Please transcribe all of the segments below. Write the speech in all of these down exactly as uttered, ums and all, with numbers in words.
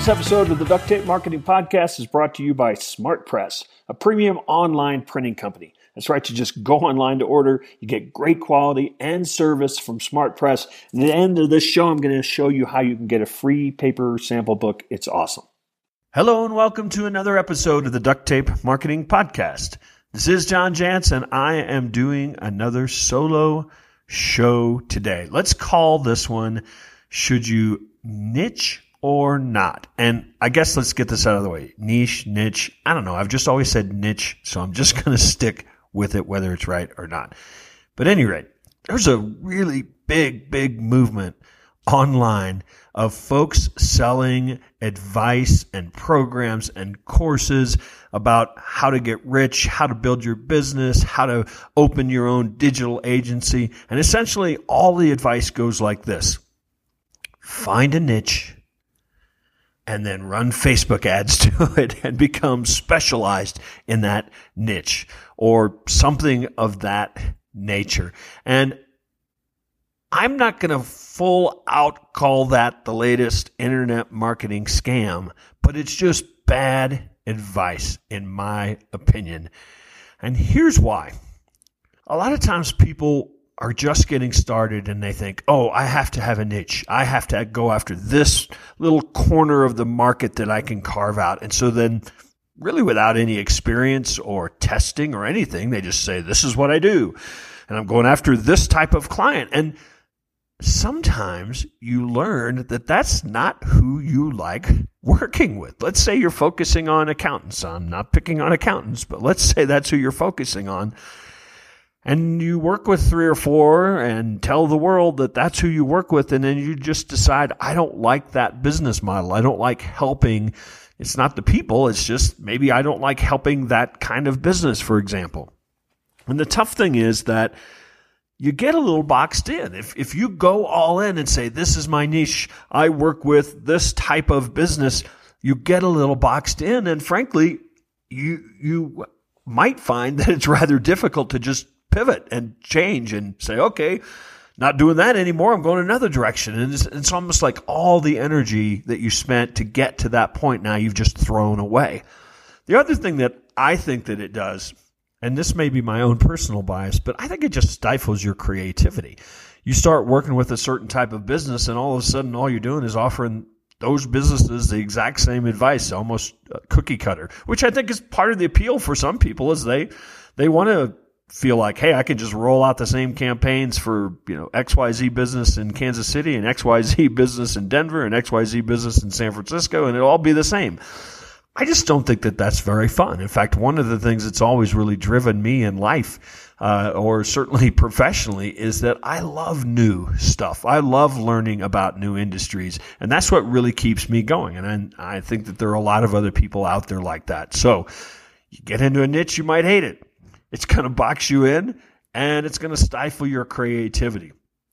This episode of the Duct Tape Marketing Podcast is brought to you by SmartPress, a premium online printing company. That's right, you just go online to order, you get great quality and service from SmartPress. And at the end of this show, I'm going to show you how you can get a free paper sample book. It's awesome. Hello and welcome to another episode of the Duct Tape Marketing Podcast. This is John Jantsch, and I am doing another solo show today. Let's call this one, Should You Niche or Not? And I guess let's get this out of the way. Niche, niche, I don't know. I've just always said niche, so I'm just going to stick with it whether it's right or not. But at any rate, there's a really big, big movement online of folks selling advice and programs and courses about how to get rich, how to build your business, how to open your own digital agency. And essentially all the advice goes like this. Find a niche and then run Facebook ads to it and become specialized in that niche or something of that nature. And I'm not going to full out call that the latest internet marketing scam, but it's just bad advice in my opinion. And here's why. A lot of times people are just getting started and they think, oh, I have to have a niche. I have to go after this little corner of the market that I can carve out. And so then really without any experience or testing or anything, they just say, this is what I do. And I'm going after this type of client. And sometimes you learn that that's not who you like working with. Let's say you're focusing on accountants. I'm not picking on accountants, but let's say that's who you're focusing on. And you work with three or four and tell the world that that's who you work with. And then you just decide, I don't like that business model. I don't like helping. It's not the people. It's just maybe I don't like helping that kind of business, for example. And the tough thing is that you get a little boxed in. If if you go all in and say, this is my niche, I work with this type of business, you get a little boxed in. And frankly, you you might find that it's rather difficult to just pivot and change and say, okay, not doing that anymore. I'm going another direction. And it's, it's almost like all the energy that you spent to get to that point now you've just thrown away. The other thing that I think that it does, and this may be my own personal bias, but I think it just stifles your creativity. You start working with a certain type of business and all of a sudden all you're doing is offering those businesses the exact same advice, almost cookie cutter, which I think is part of the appeal for some people is they, they want to feel like, hey, I can just roll out the same campaigns for, you know, X Y Z business in Kansas City and X Y Z business in Denver and X Y Z business in San Francisco, and it'll all be the same. I just don't think that that's very fun. In fact, one of the things that's always really driven me in life, uh, or certainly professionally, is that I love new stuff. I love learning about new industries, and that's what really keeps me going. And I, I think that there are a lot of other people out there like that. So you get into a niche, you might hate it. It's going to box you in, and it's going to stifle your creativity.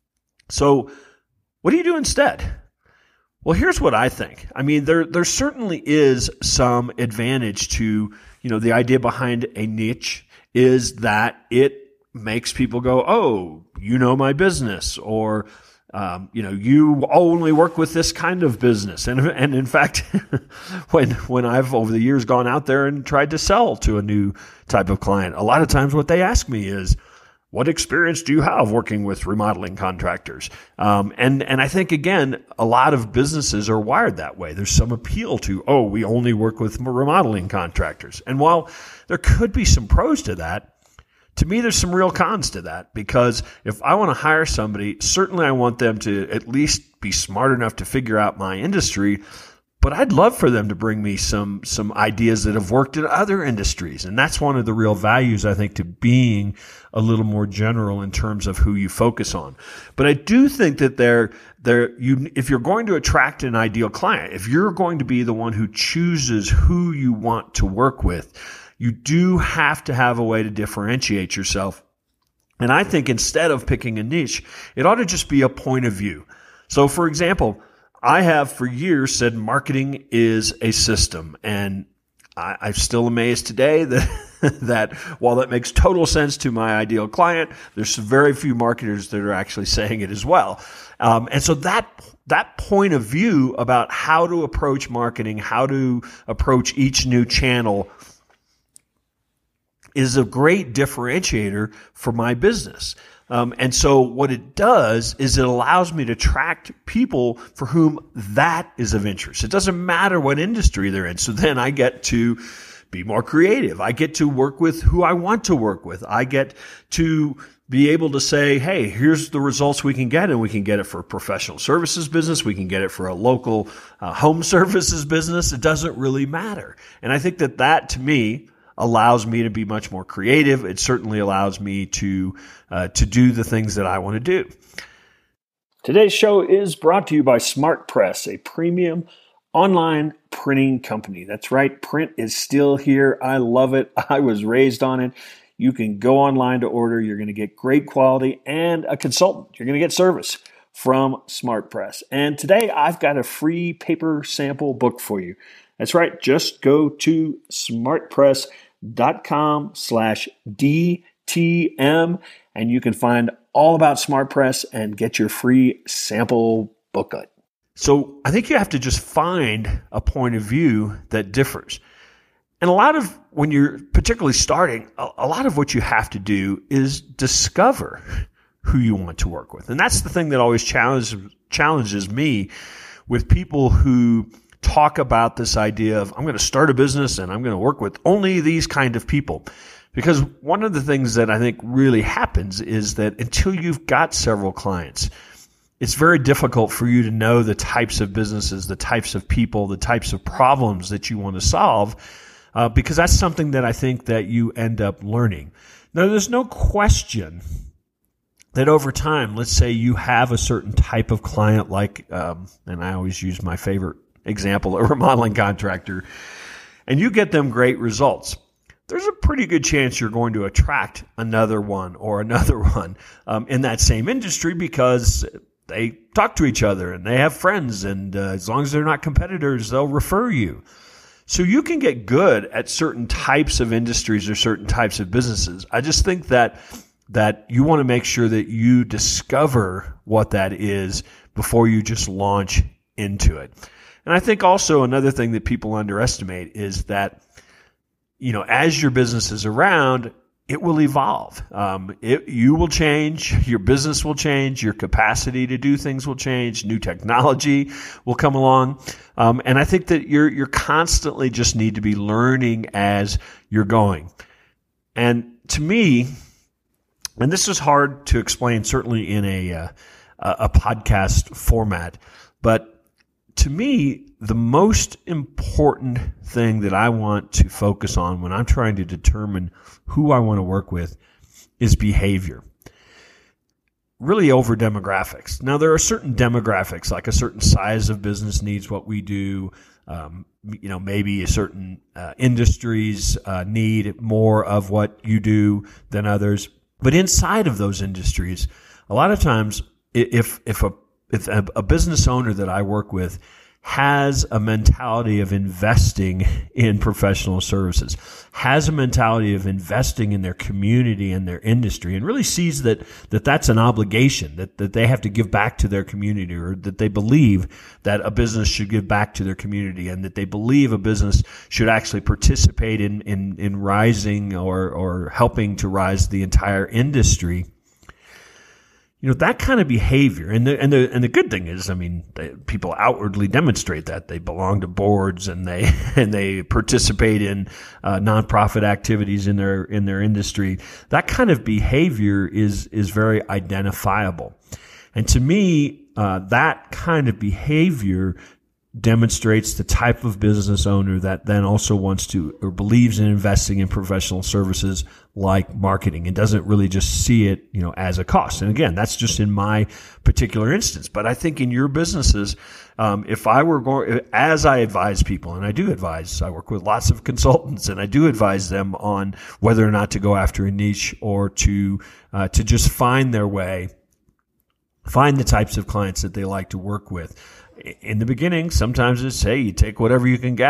So what do you do instead? Well, here's what I think. I mean, there there certainly is some advantage to, you know, the idea behind a niche is that it makes people go, oh, you know my business, or Um, you know, you only work with this kind of business. And, and in fact, when, when I've over the years gone out there and tried to sell to a new type of client, a lot of times what they ask me is, what experience do you have working with remodeling contractors? Um, and, and I think, again, a lot of businesses are wired that way. There's some appeal to, oh, we only work with remodeling contractors. And while there could be some pros to that, to me, there's some real cons to that, because if I want to hire somebody, certainly I want them to at least be smart enough to figure out my industry, but I'd love for them to bring me some some ideas that have worked in other industries. And that's one of the real values, I think, to being a little more general in terms of who you focus on. But I do think that there, there, you, if you're going to attract an ideal client, if you're going to be the one who chooses who you want to work with, you do have to have a way to differentiate yourself. And I think instead of picking a niche, it ought to just be a point of view. So, for example, I have for years said marketing is a system, and I, I'm still amazed today that that while that makes total sense to my ideal client, there's very few marketers that are actually saying it as well. Um, and so that that point of view about how to approach marketing, how to approach each new channel is a great differentiator for my business. Um, and so what it does is it allows me to attract people for whom that is of interest. It doesn't matter what industry they're in. So then I get to be more creative. I get to work with who I want to work with. I get to be able to say, hey, here's the results we can get, and we can get it for a professional services business. We can get it for a local uh, home services business. It doesn't really matter. And I think that that, to me, allows me to be much more creative. It certainly allows me to uh, to do the things that I want to do. Today's show is brought to you by SmartPress, a premium online printing company. That's right, print is still here. I love it. I was raised on it. You can go online to order. You're going to get great quality and a consultant. You're going to get service from SmartPress. And today I've got a free paper sample book for you. That's right. Just go to smartpress.com slash DTM and you can find all about SmartPress and get your free sample booklet. So I think you have to just find a point of view that differs. And a lot of, when you're particularly starting, a, a lot of what you have to do is discover who you want to work with. And that's the thing that always challenges, challenges me with people who talk about this idea of, I'm going to start a business and I'm going to work with only these kind of people. Because one of the things that I think really happens is that until you've got several clients, it's very difficult for you to know the types of businesses, the types of people, the types of problems that you want to solve, uh, because that's something that I think that you end up learning. Now, there's no question that over time, let's say you have a certain type of client like, um, and I always use my favorite example, a remodeling contractor, and you get them great results. There's a pretty good chance you're going to attract another one or another one um, in that same industry because they talk to each other and they have friends, and uh, as long as they're not competitors, they'll refer you. So you can get good at certain types of industries or certain types of businesses. I just think that that you want to make sure that you discover what that is before you just launch into it. And I think also another thing that people underestimate is that, you know, as your business is around, it will evolve. Um, it, you will change, your business will change, your capacity to do things will change, new technology will come along. Um, and I think that you're, you're constantly just need to be learning as you're going. And to me, and this is hard to explain, certainly in a, uh, a podcast format, but to me, the most important thing that I want to focus on when I'm trying to determine who I want to work with is behavior, really over demographics. Now, there are certain demographics, like a certain size of business needs what we do. Um, you know, maybe a certain uh, industries uh, need more of what you do than others. But inside of those industries, a lot of times, if if a if a, a business owner that I work with has a mentality of investing in professional services, has a mentality of investing in their community and their industry, and really sees that, that that's an obligation, that, that they have to give back to their community, or that they believe that a business should give back to their community, and that they believe a business should actually participate in, in, in rising or, or helping to rise the entire industry. You know, that kind of behavior, and the and the and the good thing is, I mean, they, people outwardly demonstrate that they belong to boards and they and they participate in uh, nonprofit activities in their in their industry. That kind of behavior is is very identifiable, and to me, uh, that kind of behavior demonstrates the type of business owner that then also wants to or believes in investing in professional services like marketing and doesn't really just see it, you know, as a cost. And again, that's just in my particular instance. But I think in your businesses, um, if I were going, as I advise people, and I do advise, I work with lots of consultants, and I do advise them on whether or not to go after a niche or to uh, to just find their way, find the types of clients that they like to work with. In the beginning, sometimes it's, hey, you take whatever you can get.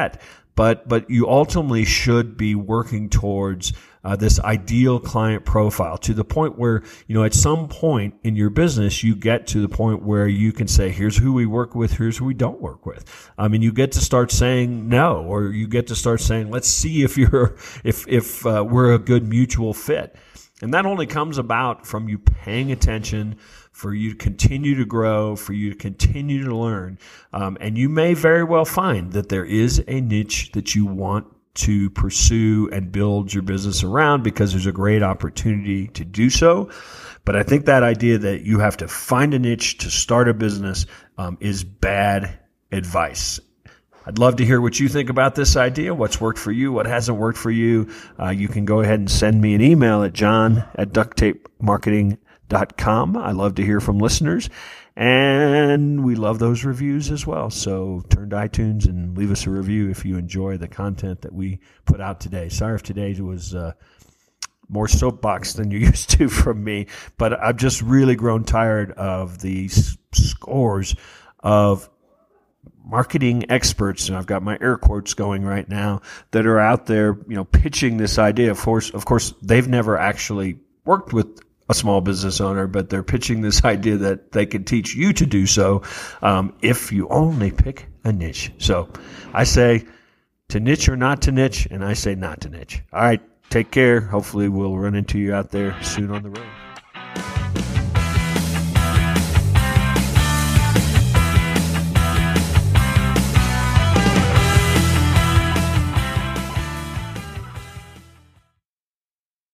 but but you ultimately should be working towards uh, this ideal client profile to the point where, you know, at some point in your business, you get to the point where you can say, here's who we work with, here's who we don't work with. I mean, you get to start saying no, or you get to start saying, let's see if you're, if, if uh, we're a good mutual fit. And that only comes about from you paying attention, for you to continue to grow, for you to continue to learn. Um, and you may very well find that there is a niche that you want to pursue and build your business around because there's a great opportunity to do so. But I think that idea that you have to find a niche to start a business um, is bad advice. I'd love to hear what you think about this idea, what's worked for you, what hasn't worked for you. Uh, you can go ahead and send me an email at john at duct tape marketing dot com. I love to hear from listeners, and we love those reviews as well. So turn to iTunes and leave us a review if you enjoy the content that we put out today. Sorry if today was uh, more soapbox than you're used to from me, but I've just really grown tired of these scores of marketing experts, and I've got my air quotes going right now, that are out there, you know, pitching this idea. Of course, of course, they've never actually worked with a small business owner, but they're pitching this idea that they can teach you to do so um, if you only pick a niche. So I say to niche or not to niche, and I say not to niche. All right, take care. Hopefully we'll run into you out there soon on the road.